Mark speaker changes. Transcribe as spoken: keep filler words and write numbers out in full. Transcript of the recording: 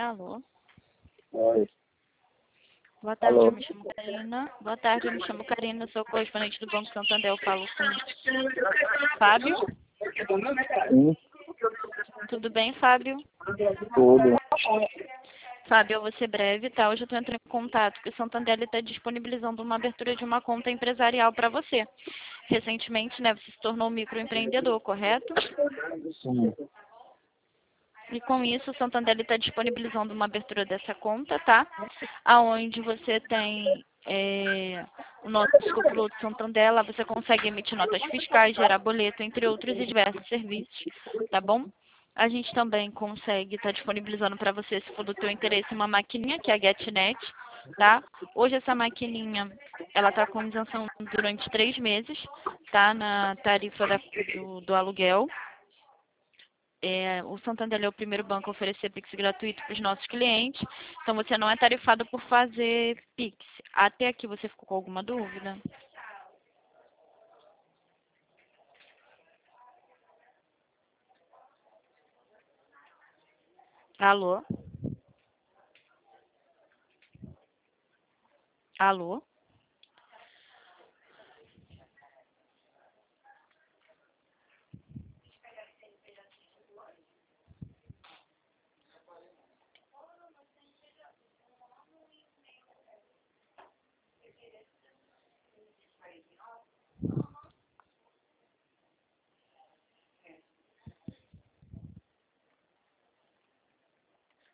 Speaker 1: Alô?
Speaker 2: Oi.
Speaker 1: Boa tarde,
Speaker 2: Alô?
Speaker 1: eu me chamo Karina. Boa tarde, eu me chamo Karina, sou correspondente do Banco Santander. Eu falo com Fábio.
Speaker 2: Sim,
Speaker 1: Tudo bem, Fábio?
Speaker 2: tudo.
Speaker 1: Fábio, eu vou ser breve, tá? Hoje eu estou entrando em contato que o Santander está disponibilizando uma abertura de uma conta empresarial para você. Recentemente, né, você se tornou microempreendedor, correto?
Speaker 2: Sim.
Speaker 1: E com isso, o Santander está disponibilizando uma abertura dessa conta, tá? Aonde você tem é, o nosso copiloto Santander, lá você consegue emitir notas fiscais, gerar boleto, entre outros e diversos serviços, tá bom? A gente também consegue estar disponibilizando para você, se for do teu interesse, uma maquininha, que é a GetNet, tá? Hoje essa maquininha, ela está com isenção durante três meses, tá? Na tarifa da- do, do aluguel. É, o Santander é o primeiro banco a oferecer Pix gratuito para os nossos clientes. Então, você não é tarifado por fazer Pix. Até aqui você ficou com alguma dúvida? Alô? Alô?